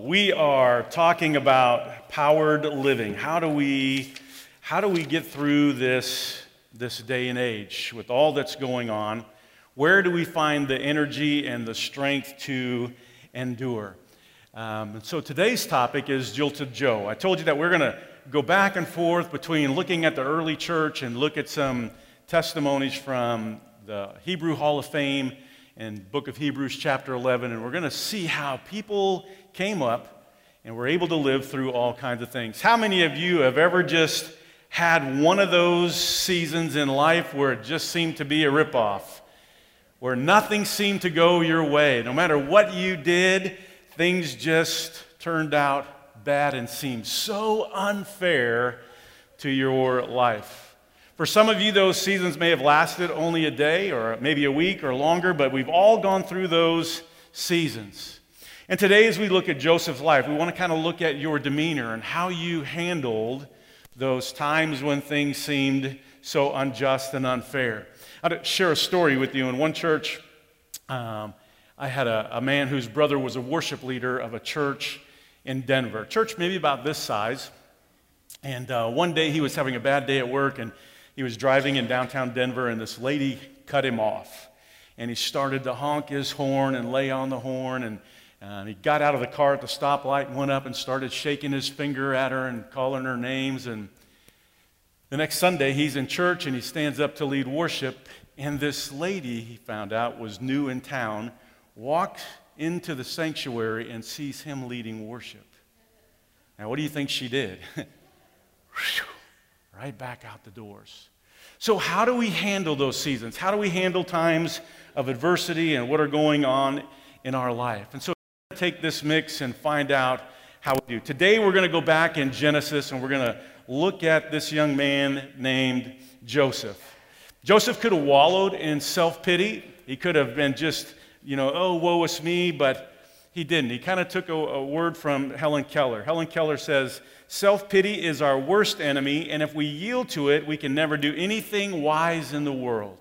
We are talking about powered living. How do we get through this day and age with all that's going on? Where do we find the energy and the strength to endure? So today's topic is Jilted Joe. I told you that we're going to go back and forth between looking at the early church and look at some testimonies from the Hebrew Hall of Fame and book of Hebrews chapter 11, and we're going to see how people came up and were able to live through all kinds of things. How many of you have ever just had one of those seasons in life where it just seemed to be a ripoff, where nothing seemed to go your way? No matter what you did, things just turned out bad and seemed so unfair to your life. For some of you, those seasons may have lasted only a day or maybe a week or longer, but we've all gone through those seasons. And today, as we look at Joseph's life, we want to kind of look at your demeanor and how you handled those times when things seemed so unjust and unfair. I'll share a story with you. In one church, I had a man whose brother was a worship leader of a church in Denver, a church maybe about this size. And one day he was having a bad day at work, and he was driving in downtown Denver, and this lady cut him off. And he started to honk his horn and lay on the horn, and he got out of the car at the stoplight and went up and started shaking his finger at her and calling her names. And the next Sunday, he's in church, and he stands up to lead worship, and this lady, he found out, was new in town, walked into the sanctuary and sees him leading worship. Now, what do you think she did? Right back out the doors. So how do we handle those seasons? How do we handle times of adversity and what are going on in our life? And so we're going to take this mix and find out how we do. Today we're going to go back in Genesis and we're going to look at this young man named Joseph. Joseph could have wallowed in self-pity. He could have been just, oh, woe is me, but he didn't. He kind of took a word from Helen Keller. Helen Keller says, self-pity is our worst enemy, and if we yield to it, we can never do anything wise in the world.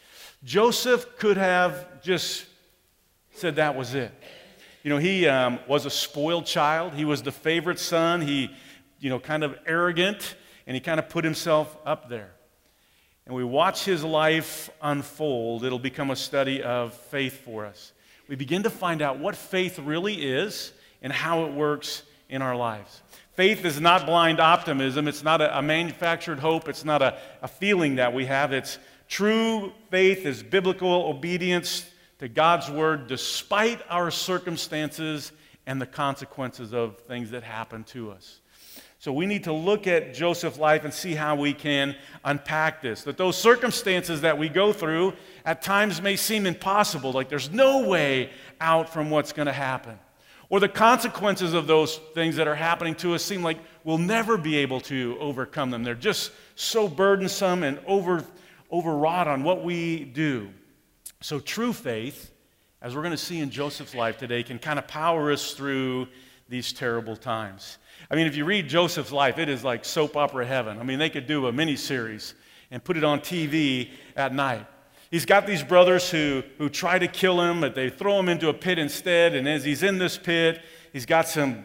Joseph could have just said that was it. He was a spoiled child. He was the favorite son. He, kind of arrogant, and he kind of put himself up there. And we watch his life unfold. It'll become a study of faith for us. We begin to find out what faith really is and how it works in our lives. Faith is not blind optimism. It's not a manufactured hope. It's not a feeling that we have. It's true faith is biblical obedience to God's word despite our circumstances and the consequences of things that happen to us. So we need to look at Joseph's life and see how we can unpack this. That those circumstances that we go through at times may seem impossible, like there's no way out from what's going to happen. Or the consequences of those things that are happening to us seem like we'll never be able to overcome them. They're just so burdensome and overwrought on what we do. So true faith, as we're going to see in Joseph's life today, can kind of power us through these terrible times. I mean, if you read Joseph's life, it is like soap opera heaven. I mean, they could do a mini-series and put it on TV at night. He's got these brothers who try to kill him, but they throw him into a pit instead. And as he's in this pit, he's got some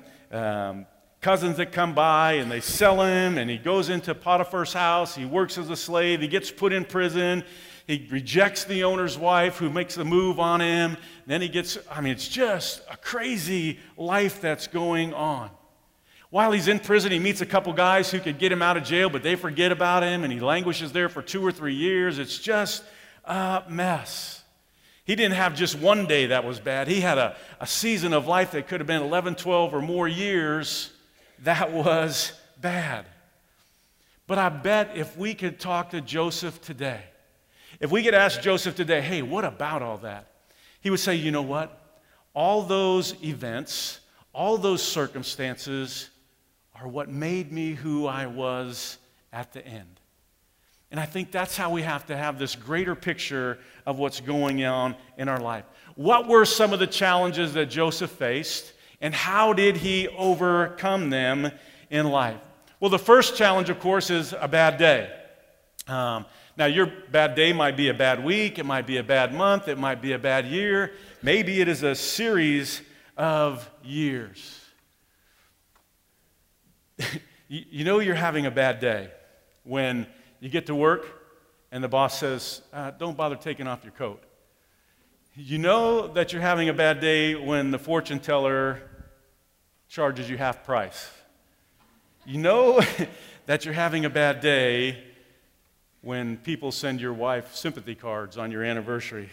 cousins that come by, and they sell him, and he goes into Potiphar's house. He works as a slave. He gets put in prison. He rejects the owner's wife who makes a move on him. Then it's just a crazy life that's going on. While he's in prison, he meets a couple guys who could get him out of jail, but they forget about him, and he languishes there for 2 or 3 years. It's just a mess. He didn't have just one day that was bad. He had a season of life that could have been 11, 12, or more years that was bad. But I bet if we could talk to Joseph today, if we could ask Joseph today, hey, what about all that? He would say, you know what? All those events, all those circumstances are what made me who I was at the end. And I think that's how we have to have this greater picture of what's going on in our life. What were some of the challenges that Joseph faced, and how did he overcome them in life? Well, the first challenge, of course, is a bad day. Now, your bad day might be a bad week, it might be a bad month, it might be a bad year. Maybe it is a series of years. You know you're having a bad day when you get to work and the boss says, don't bother taking off your coat. You know that you're having a bad day when the fortune teller charges you half price. You know that you're having a bad day when people send your wife sympathy cards on your anniversary.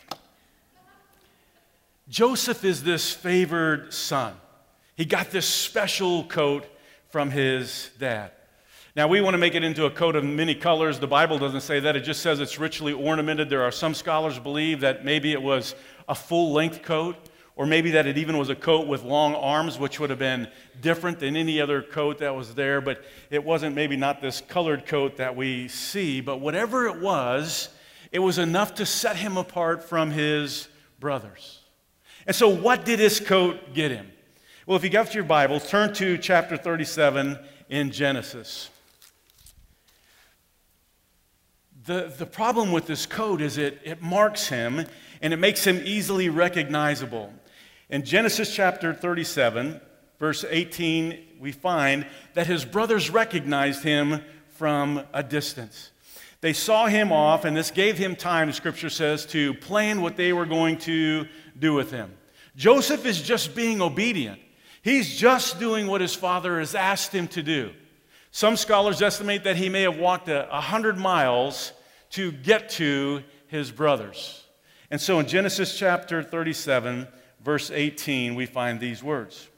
Joseph is this favored son. He got this special coat from his dad. Now, we want to make it into a coat of many colors. The Bible doesn't say that. It just says it's richly ornamented. There are some scholars believe that maybe it was a full-length coat, or maybe that it even was a coat with long arms, which would have been different than any other coat that was there, but it wasn't maybe not this colored coat that we see. But whatever it was enough to set him apart from his brothers. And so what did his coat get him? Well, if you got your Bible, turn to chapter 37 in Genesis. The problem with this coat is it marks him, and it makes him easily recognizable. In Genesis chapter 37, verse 18, we find that his brothers recognized him from a distance. They saw him off, and this gave him time, Scripture says, to plan what they were going to do with him. Joseph is just being obedient. He's just doing what his father has asked him to do. Some scholars estimate that he may have walked 100 miles to get to his brothers. And so in Genesis chapter 37, verse 18, we find these words.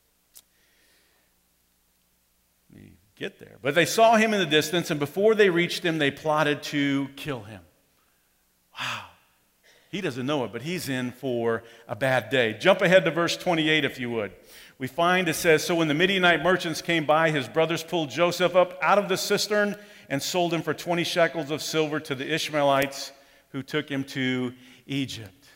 Let me get there. But they saw him in the distance, and before they reached him, they plotted to kill him. Wow. He doesn't know it, but he's in for a bad day. Jump ahead to verse 28, if you would. We find it says, so when the Midianite merchants came by, his brothers pulled Joseph up out of the cistern and sold him for 20 shekels of silver to the Ishmaelites who took him to Egypt.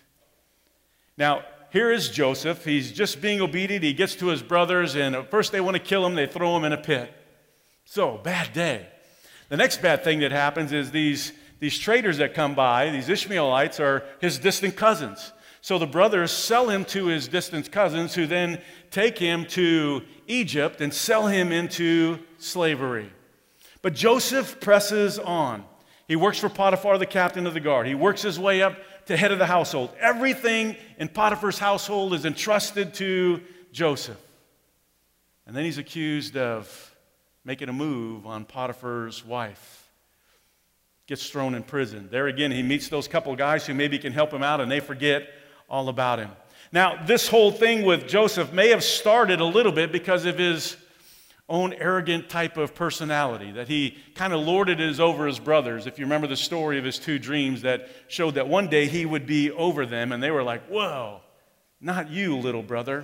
Now, here is Joseph. He's just being obedient. He gets to his brothers, and at first they want to kill him. They throw him in a pit. So, bad day. The next bad thing that happens is these traders that come by, these Ishmaelites, are his distant cousins. So the brothers sell him to his distant cousins, who then take him to Egypt and sell him into slavery. But Joseph presses on. He works for Potiphar, the captain of the guard. He works his way up to head of the household. Everything in Potiphar's household is entrusted to Joseph. And then he's accused of making a move on Potiphar's wife. Gets thrown in prison. There again, he meets those couple guys who maybe can help him out, and they forget all about him. Now, this whole thing with Joseph may have started a little bit because of his own arrogant type of personality, that he kind of lorded it over his brothers. If you remember the story of his two dreams that showed that one day he would be over them, and they were like, whoa, not you, little brother.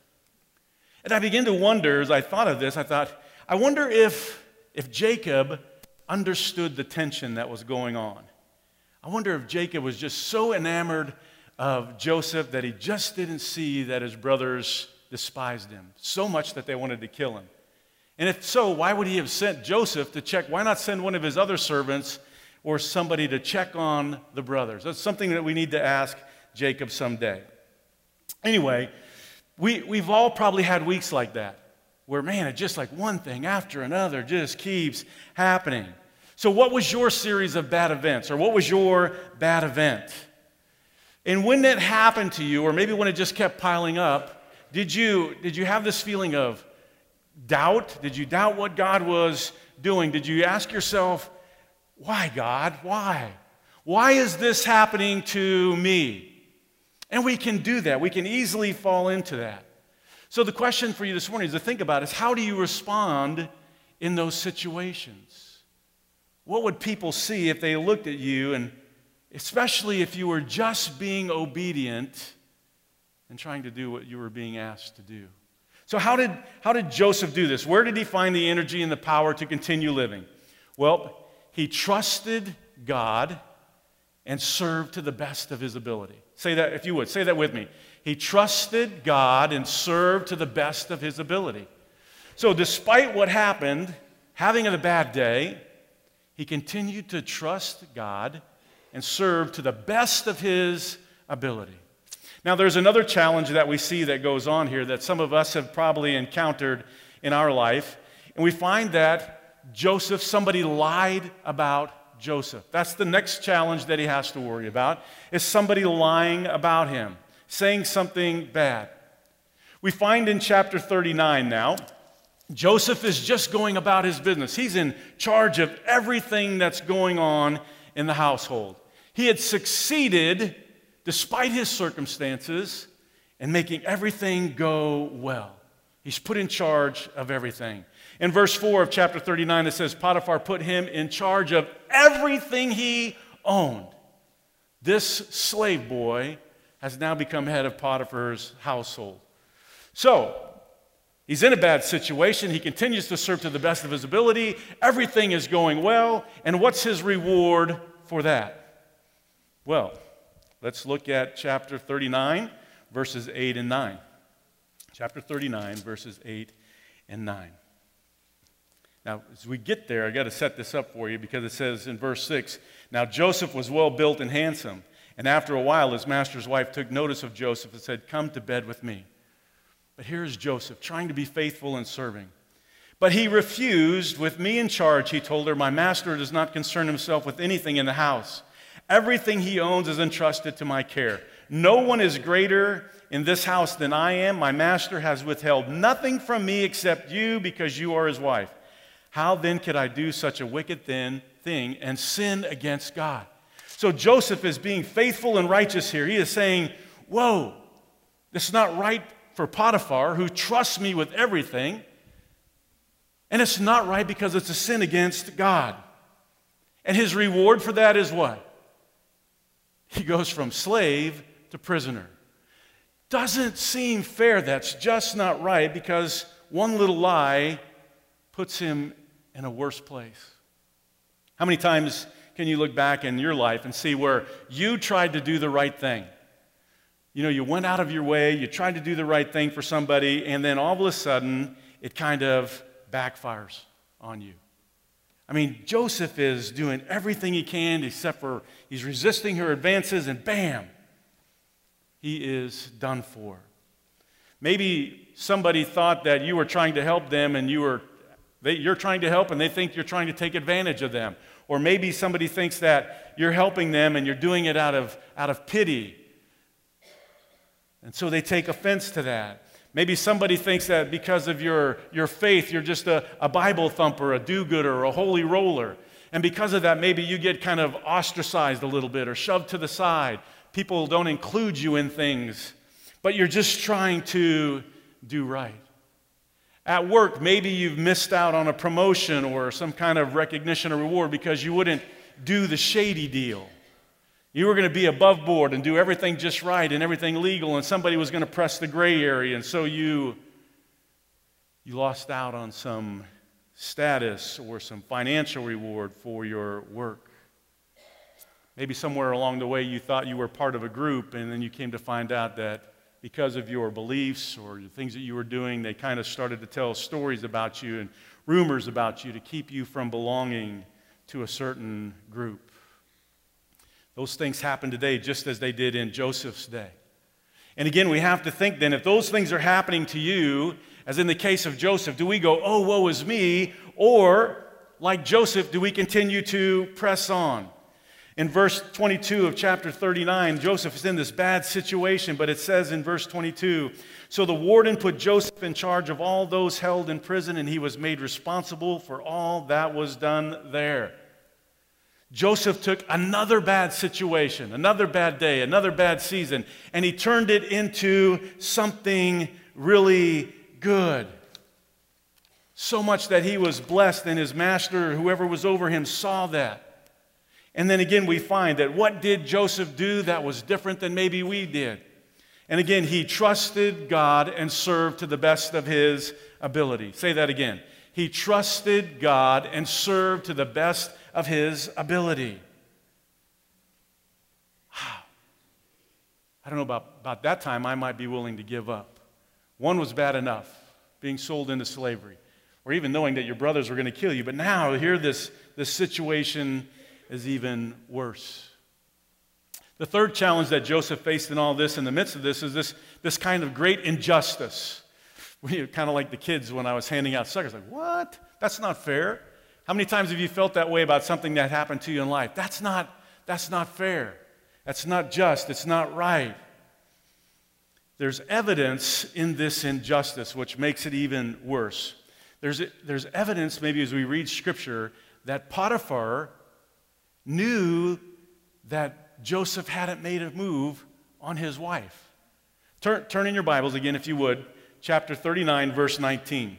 And I began to wonder, as I thought of this, I wonder if Jacob understood the tension that was going on. I wonder if Jacob was just so enamored of Joseph that he just didn't see that his brothers despised him so much that they wanted to kill him. And if so, why would he have sent Joseph to check? Why not send one of his other servants or somebody to check on the brothers? That's something that we need to ask Jacob someday. Anyway, we've all probably had weeks like that, where, man, it's just like one thing after another just keeps happening. So what was your series of bad events, or what was your bad event? And when that happened to you, or maybe when it just kept piling up, did you have this feeling of doubt? Did you doubt what God was doing? Did you ask yourself, why, God? Why? Why is this happening to me? And we can do that. We can easily fall into that. So the question for you this morning is to think about is, how do you respond in those situations? What would people see if they looked at you, and especially if you were just being obedient and trying to do what you were being asked to do? So how did Joseph do this? Where did he find the energy and the power to continue living? Well, he trusted God and served to the best of his ability. Say that, if you would. Say that with me. He trusted God and served to the best of his ability. So despite what happened, having a bad day, he continued to trust God and serve to the best of his ability. Now, there's another challenge that we see that goes on here that some of us have probably encountered in our life, And we find that somebody lied about Joseph. That's the next challenge that he has to worry about, is somebody lying about him, saying something bad. We find in chapter 39 now, Joseph is just going about his business. He's in charge of everything that's going on in the household. He had succeeded, despite his circumstances, in making everything go well. He's put in charge of everything. In verse 4 of chapter 39, it says, Potiphar put him in charge of everything he owned. This slave boy has now become head of Potiphar's household. So, he's in a bad situation. He continues to serve to the best of his ability. Everything is going well. And what's his reward for that? Well, let's look at chapter 39, verses 8 and 9. Chapter 39, verses 8 and 9. Now, as we get there, I got to set this up for you because it says in verse 6, Now Joseph was well built and handsome, and after a while his master's wife took notice of Joseph and said, Come to bed with me. But here's Joseph, trying to be faithful and serving. But he refused. With me in charge, he told her, My master does not concern himself with anything in the house. Everything he owns is entrusted to my care. No one is greater in this house than I am. My master has withheld nothing from me except you, because you are his wife. How then could I do such a wicked thing and sin against God? So Joseph is being faithful and righteous here. He is saying, whoa, this is not right for Potiphar, who trusts me with everything. And it's not right because it's a sin against God. And his reward for that is what? He goes from slave to prisoner. Doesn't seem fair. That's just not right, because one little lie puts him in a worse place. How many times can you look back in your life and see where you tried to do the right thing? You know, you went out of your way, you tried to do the right thing for somebody, and then all of a sudden, it kind of backfires on you. I mean, Joseph is doing everything he can except for he's resisting her advances, and bam, he is done for. Maybe somebody thought that you were trying to help them, and you're trying to help, and they think you're trying to take advantage of them. Or maybe somebody thinks that you're helping them, and you're doing it out of pity. And so they take offense to that. Maybe somebody thinks that because of your faith, you're just a Bible thumper, a do-gooder, or a holy roller. And because of that, maybe you get kind of ostracized a little bit or shoved to the side. People don't include you in things, but you're just trying to do right. At work, maybe you've missed out on a promotion or some kind of recognition or reward because you wouldn't do the shady deal. You were going to be above board and do everything just right and everything legal, and somebody was going to press the gray area, and so you lost out on some status or some financial reward for your work. Maybe somewhere along the way you thought you were part of a group, and then you came to find out that because of your beliefs or the things that you were doing, they kind of started to tell stories about you and rumors about you to keep you from belonging to a certain group. Those things happen today just as they did in Joseph's day. And again, we have to think then, if those things are happening to you, as in the case of Joseph, do we go, oh, woe is me? Or, like Joseph, do we continue to press on? In verse 22 of chapter 39, Joseph is in this bad situation, but it says in verse 22, So the warden put Joseph in charge of all those held in prison, and he was made responsible for all that was done there. Joseph took another bad situation, another bad day, another bad season, and he turned it into something really good. So much that he was blessed, and his master, whoever was over him, saw that. And then again, we find that what did Joseph do that was different than maybe we did? And again, he trusted God and served to the best of his ability. Say that again. He trusted God and served to the best of his ability. Wow. I don't know about that time, I might be willing to give up. One was bad enough, being sold into slavery, or even knowing that your brothers were going to kill you. But now, here this situation is even worse. The third challenge that Joseph faced in all this, in the midst of this, is this kind of great injustice. Kind of like the kids when I was handing out suckers. Like, what? That's not fair. How many times have you felt that way about something that happened to you in life? That's not fair. That's not just. It's not right. There's evidence in this injustice, which makes it even worse. There's evidence, maybe as we read Scripture, that Potiphar knew that Joseph hadn't made a move on his wife. Turn in your Bibles again, if you would, chapter 39, verse 19.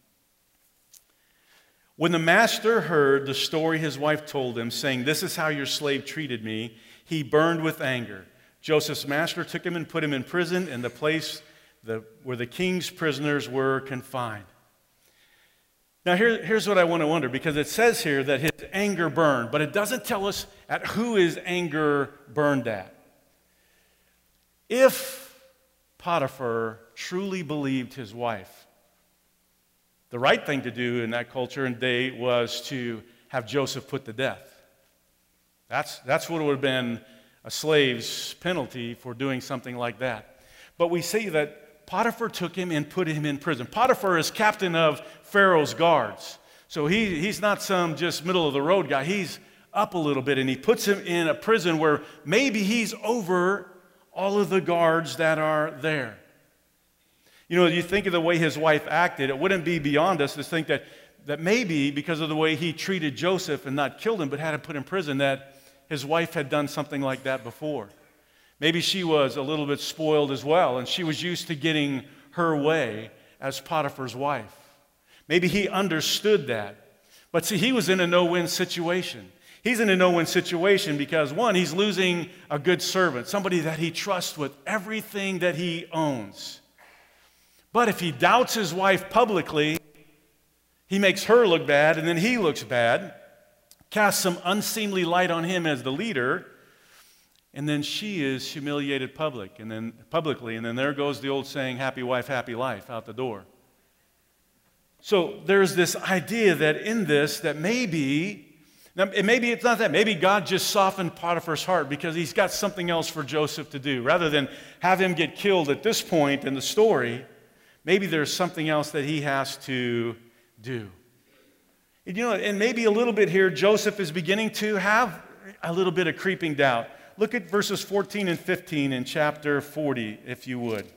When the master heard the story his wife told him, saying, "This is how your slave treated me," he burned with anger. Joseph's master took him and put him in prison in the place where the king's prisoners were confined. Now here's what I want to wonder, because it says here that his anger burned, but it doesn't tell us at who his anger burned at. If Potiphar truly believed his wife, the right thing to do in that culture and day was to have Joseph put to death. That's what would have been a slave's penalty for doing something like that. But we see that Potiphar took him and put him in prison. Potiphar is captain of Pharaoh's guards. So he's not some just middle-of-the-road guy. He's up a little bit, and he puts him in a prison where maybe he's over all of the guards that are there. You know, you think of the way his wife acted, it wouldn't be beyond us to think that maybe because of the way he treated Joseph and not killed him but had him put in prison, that his wife had done something like that before. Maybe she was a little bit spoiled as well, and she was used to getting her way as Potiphar's wife. Maybe he understood that. But see, he was in a no-win situation. He's in a no-win situation because, one, he's losing a good servant, somebody that he trusts with everything that he owns. But if he doubts his wife publicly, he makes her look bad, and then he looks bad, casts some unseemly light on him as the leader, and then she is humiliated publicly, and then there goes the old saying, "Happy wife, happy life," out the door. So there's this idea that in this, that maybe it's not that. Maybe God just softened Potiphar's heart because he's got something else for Joseph to do. Rather than have him get killed at this point in the story, maybe there's something else that he has to do. And, and maybe a little bit here, Joseph is beginning to have a little bit of creeping doubt. Look at verses 14 and 15 in chapter 40, if you would.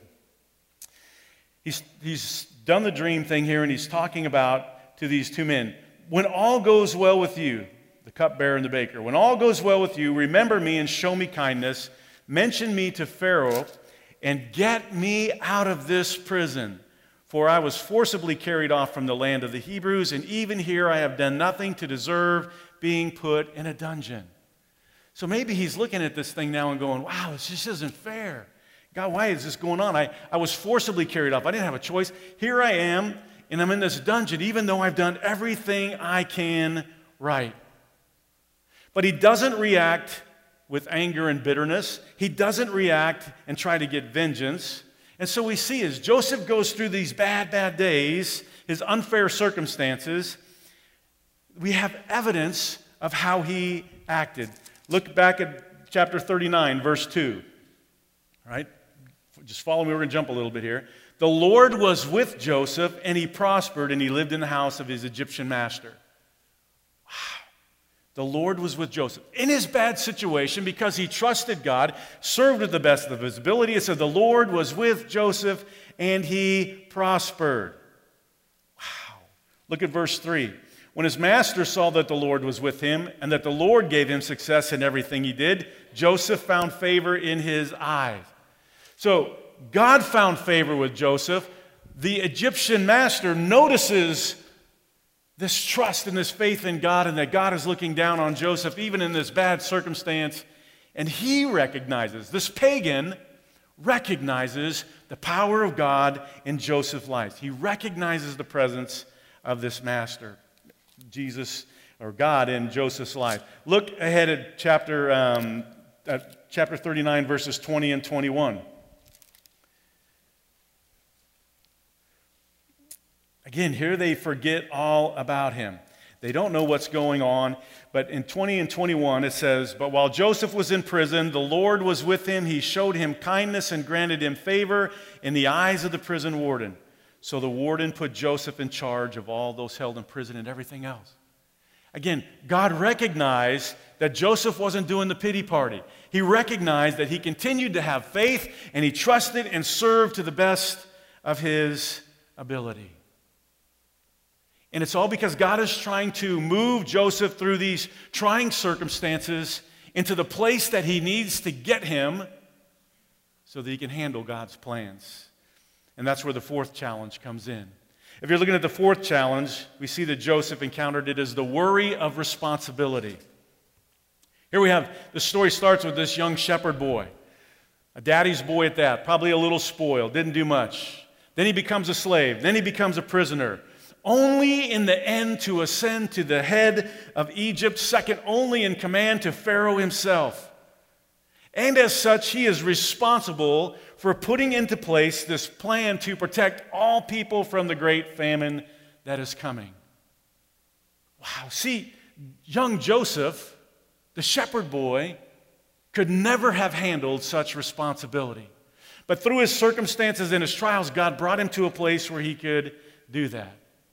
He's done the dream thing here, and he's talking about to these two men, "When all goes well with you," the cupbearer and the baker, "when all goes well with you, remember me and show me kindness. Mention me to Pharaoh and get me out of this prison. For I was forcibly carried off from the land of the Hebrews, and even here I have done nothing to deserve being put in a dungeon." So maybe he's looking at this thing now and going, wow, this just isn't fair. God, why is this going on? I was forcibly carried off. I didn't have a choice. Here I am, and I'm in this dungeon, even though I've done everything I can right. But he doesn't react with anger and bitterness. He doesn't react and try to get vengeance. And so we see as Joseph goes through these bad days, his unfair circumstances, we have evidence of how he acted. Look back at chapter 39, verse 2. All right? Just follow me. We're going to jump a little bit here. "The Lord was with Joseph, and he prospered, and he lived in the house of his Egyptian master." Wow. The Lord was with Joseph in his bad situation because he trusted God, served with the best of his ability. It said the Lord was with Joseph, and he prospered. Wow. Look at verse 3. "When his master saw that the Lord was with him and that the Lord gave him success in everything he did, Joseph found favor in his eyes." So God found favor with Joseph. The Egyptian master notices this trust and this faith in God, and that God is looking down on Joseph even in this bad circumstance. And he recognizes, this pagan recognizes the power of God in Joseph's life. He recognizes the presence of this master, Jesus or God in Joseph's life. Look ahead at chapter 39, verses 20 and 21. Again, here they forget all about him. They don't know what's going on. But in 20 and 21, it says, "But while Joseph was in prison, the Lord was with him. He showed him kindness and granted him favor in the eyes of the prison warden." So the warden put Joseph in charge of all those held in prison and everything else. Again, God recognized that Joseph wasn't doing the pity party. He recognized that he continued to have faith, and he trusted and served to the best of his ability. And it's all because God is trying to move Joseph through these trying circumstances into the place that he needs to get him so that he can handle God's plans. And that's where the fourth challenge comes in. If you're looking at the fourth challenge, we see that Joseph encountered it as the worry of responsibility. Here we have, the story starts with this young shepherd boy, a daddy's boy at that, probably a little spoiled, didn't do much. Then he becomes a slave, then he becomes a prisoner, only in the end to ascend to the head of Egypt, second only in command to Pharaoh himself. And as such, he is responsible for putting into place this plan to protect all people from the great famine that is coming. Wow, see, young Joseph, the shepherd boy, could never have handled such responsibility. But through his circumstances and his trials, God brought him to a place where he could do that.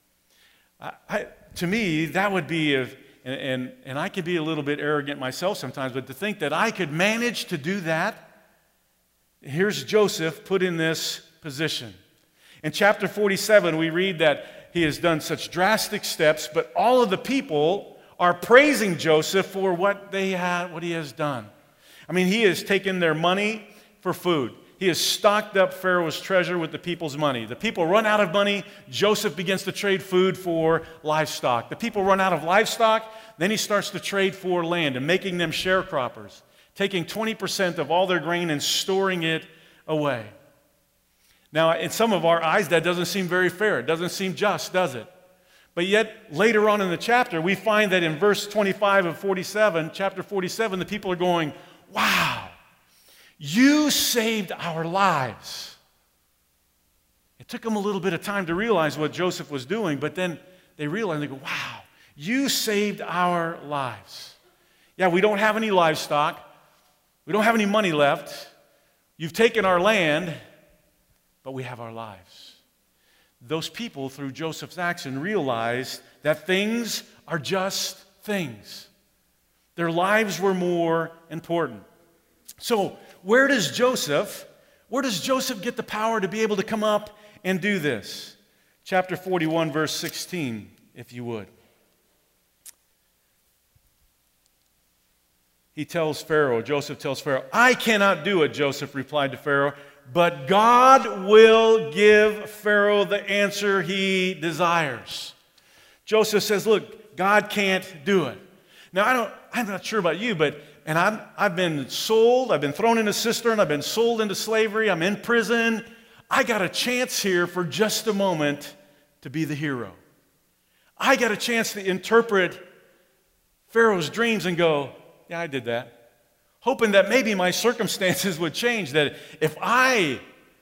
To me, that would be, and I could be a little bit arrogant myself sometimes, but to think that I could manage to do that, here's Joseph put in this position. In chapter 47, we read that he has done such drastic steps, but all of the people are praising Joseph for what he has done. I mean, he has taken their money for food. He has stocked up Pharaoh's treasure with the people's money. The people run out of money. Joseph begins to trade food for livestock. The people run out of livestock. Then he starts to trade for land and making them sharecroppers, taking 20% of all their grain and storing it away. Now, in some of our eyes, that doesn't seem very fair. It doesn't seem just, does it? But yet, later on in the chapter, we find that in verse 25 of 47, chapter 47, the people are going, wow, you saved our lives. It took them a little bit of time to realize what Joseph was doing, but then they realized, they go, wow, you saved our lives. Yeah, we don't have any livestock. We don't have any money left. You've taken our land, but we have our lives. Those people, through Joseph's action, realized that things are just things. Their lives were more important. So, where does Joseph get the power to be able to come up and do this? Chapter 41, verse 16, if you would. Joseph tells Pharaoh, I cannot do it, Joseph replied to Pharaoh, but God will give Pharaoh the answer he desires. Joseph says, look, God can't do it. Now, I'm not sure about you, but I've been sold, I've been thrown in a cistern, I've been sold into slavery, I'm in prison. I got a chance here for just a moment to be the hero. I got a chance to interpret Pharaoh's dreams and go, yeah, I did that. Hoping that maybe my circumstances would change, that if I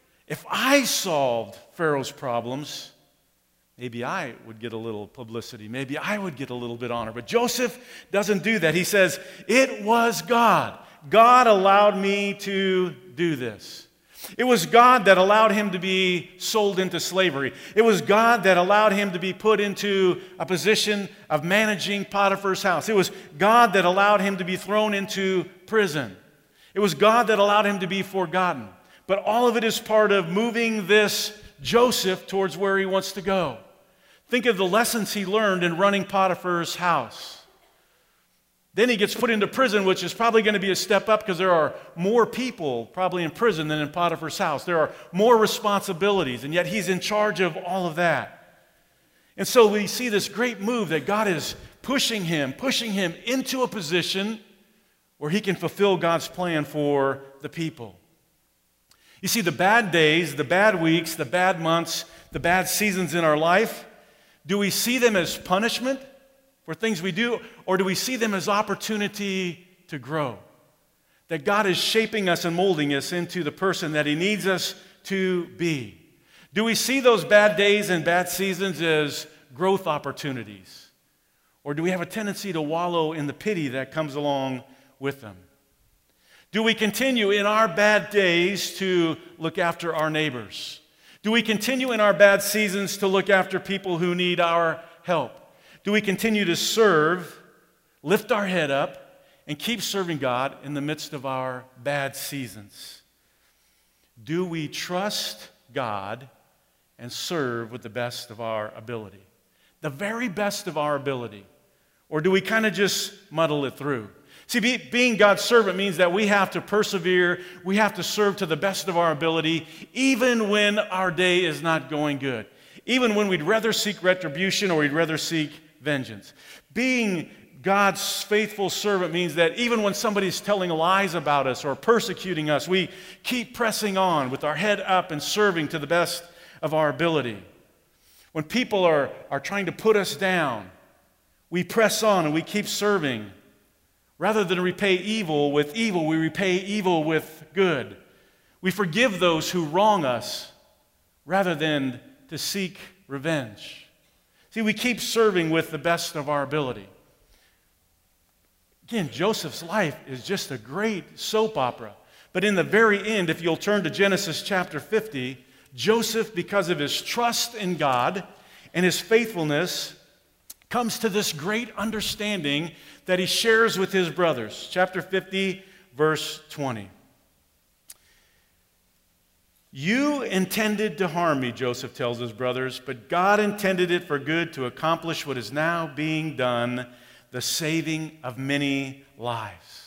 solved Pharaoh's problems, maybe I would get a little publicity. Maybe I would get a little bit of honor. But Joseph doesn't do that. He says, it was God. God allowed me to do this. It was God that allowed him to be sold into slavery. It was God that allowed him to be put into a position of managing Potiphar's house. It was God that allowed him to be thrown into prison. It was God that allowed him to be forgotten. But all of it is part of moving this Joseph towards where he wants to go. Think of the lessons he learned in running Potiphar's house. Then he gets put into prison, which is probably going to be a step up because there are more people probably in prison than in Potiphar's house. There are more responsibilities, and yet he's in charge of all of that. And so we see this great move that God is pushing him into a position where he can fulfill God's plan for the people. You see, the bad days, the bad weeks, the bad months, the bad seasons in our life, do we see them as punishment for things we do, or do we see them as opportunity to grow? That God is shaping us and molding us into the person that he needs us to be. Do we see those bad days and bad seasons as growth opportunities? Or do we have a tendency to wallow in the pity that comes along with them? Do we continue in our bad days to look after our neighbors? Do we continue in our bad seasons to look after people who need our help? Do we continue to serve, lift our head up, and keep serving God in the midst of our bad seasons? Do we trust God and serve with the best of our ability? The very best of our ability. Or do we kind of just muddle it through? See, being God's servant means that we have to persevere, we have to serve to the best of our ability, even when our day is not going good. Even when we'd rather seek retribution or we'd rather seek vengeance. Being God's faithful servant means that even when somebody's telling lies about us or persecuting us, we keep pressing on with our head up and serving to the best of our ability. When people are trying to put us down, we press on and we keep serving. Rather than repay evil with evil, we repay evil with good. We forgive those who wrong us rather than to seek revenge. See, we keep serving with the best of our ability. Again, Joseph's life is just a great soap opera. But in the very end, if you'll turn to Genesis chapter 50, Joseph, because of his trust in God and his faithfulness, comes to this great understanding that he shares with his brothers. Chapter 50, verse 20. You intended to harm me, Joseph tells his brothers, but God intended it for good to accomplish what is now being done, the saving of many lives.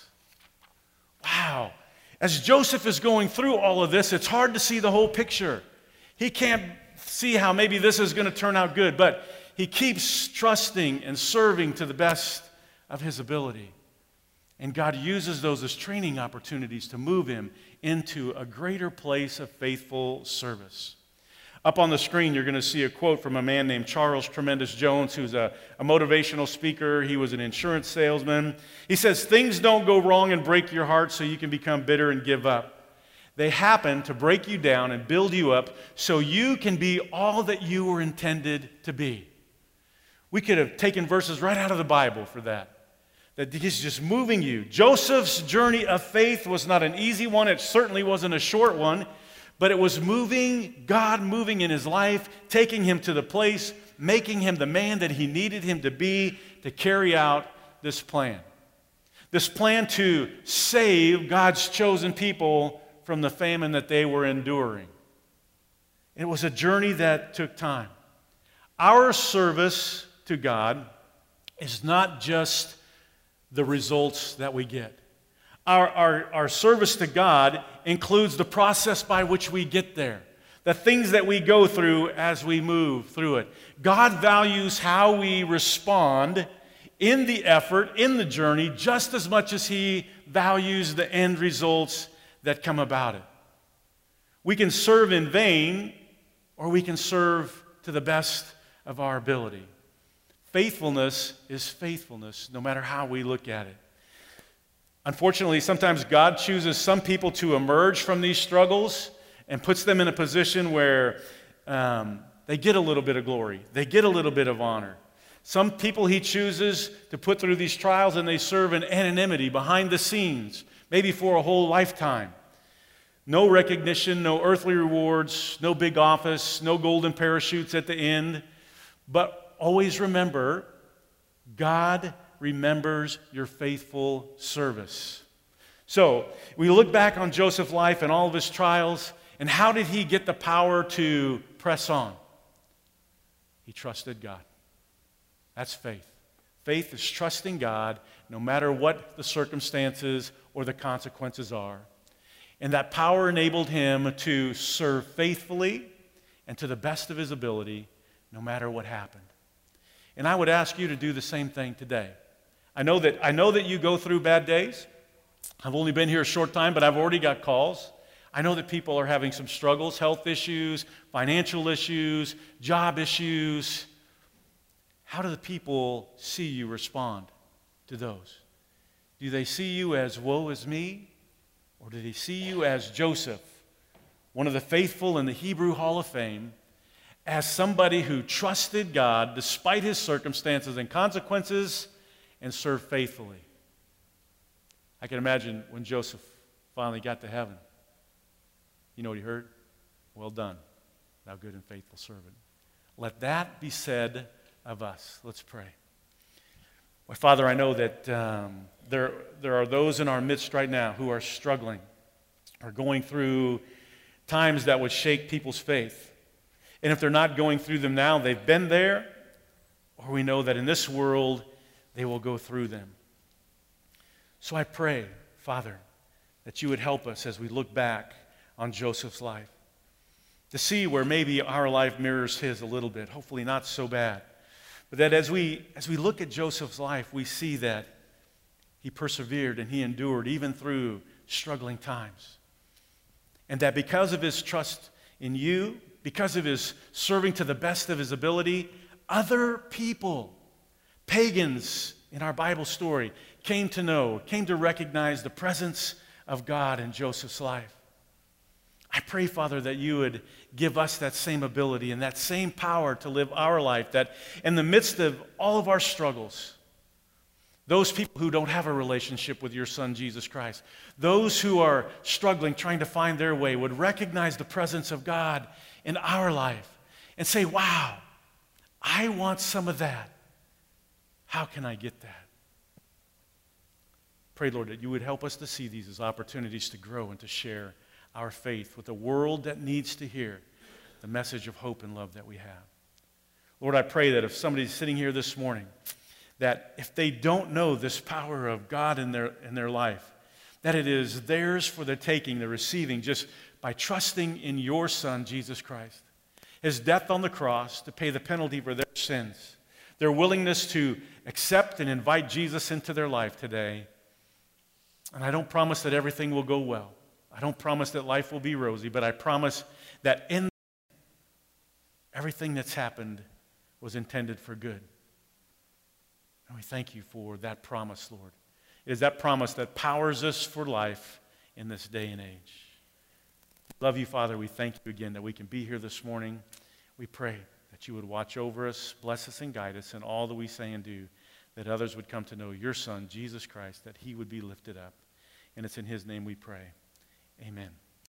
Wow. As Joseph is going through all of this, it's hard to see the whole picture. He can't see how maybe this is going to turn out good, but he keeps trusting and serving to the best of his ability. And God uses those as training opportunities to move him into a greater place of faithful service. Up on the screen, you're going to see a quote from a man named Charles Tremendous Jones, who's a motivational speaker. He was an insurance salesman. He says, "Things don't go wrong and break your heart so you can become bitter and give up. They happen to break you down and build you up so you can be all that you were intended to be." We could have taken verses right out of the Bible for that. That he's just moving you. Joseph's journey of faith was not an easy one. It certainly wasn't a short one. But it was God moving in his life, taking him to the place, making him the man that he needed him to be to carry out this plan. This plan to save God's chosen people from the famine that they were enduring. It was a journey that took time. Our service to God is not just the results that we get. Our service to God includes the process by which we get there, the things that we go through as we move through it. God values how we respond in the effort, in the journey, just as much as He values the end results that come about it. We can serve in vain, or we can serve to the best of our ability. Faithfulness is faithfulness, no matter how we look at it. Unfortunately, sometimes God chooses some people to emerge from these struggles and puts them in a position where they get a little bit of glory. They get a little bit of honor. Some people He chooses to put through these trials, and they serve in anonymity, behind the scenes, maybe for a whole lifetime. No recognition, no earthly rewards, no big office, no golden parachutes at the end. But always remember, God remembers your faithful service. So, we look back on Joseph's life and all of his trials, and how did he get the power to press on? He trusted God. That's faith. Faith is trusting God no matter what the circumstances or the consequences are. And that power enabled him to serve faithfully and to the best of his ability no matter what happened. And I would ask you to do the same thing today. I know that you go through bad days. I've only been here a short time, but I've already got calls. I know that people are having some struggles, health issues, financial issues, job issues. How do the people see you respond to those? Do they see you as woe is me? Or do they see you as Joseph, one of the faithful in the Hebrew Hall of Fame, as somebody who trusted God despite his circumstances and consequences and served faithfully? I can imagine when Joseph finally got to heaven. You know what he heard? Well done, thou good and faithful servant. Let that be said of us. Let's pray. Well, Father, I know that there are those in our midst right now who are struggling, are going through times that would shake people's faith. And if they're not going through them now, they've been there, or we know that in this world they will go through them. So I pray, Father, that you would help us as we look back on Joseph's life, to see where maybe our life mirrors his a little bit, hopefully not so bad. But that as we look at Joseph's life, we see that he persevered and he endured even through struggling times. And that because of his trust in you, because of his serving to the best of his ability, other people, pagans in our Bible story, came to recognize the presence of God in Joseph's life. I pray, Father, that you would give us that same ability and that same power to live our life, that in the midst of all of our struggles, those people who don't have a relationship with your Son, Jesus Christ, those who are struggling, trying to find their way, would recognize the presence of God in our life and say, wow, I want some of that. How can I get that? Pray, Lord, that you would help us to see these as opportunities to grow and to share our faith with a world that needs to hear the message of hope and love that we have. Lord, I pray that if somebody's sitting here this morning, that if they don't know this power of God in their life, that it is theirs for the taking, the receiving, just by trusting in your Son, Jesus Christ. His death on the cross to pay the penalty for their sins. Their willingness to accept and invite Jesus into their life today. And I don't promise that everything will go well. I don't promise that life will be rosy, but I promise that in everything that's happened was intended for good. And we thank you for that promise, Lord. It is that promise that powers us for life in this day and age. Love you, Father. We thank you again that we can be here this morning. We pray that you would watch over us, bless us, and guide us in all that we say and do, that others would come to know your Son, Jesus Christ, that he would be lifted up. And it's in his name we pray. Amen.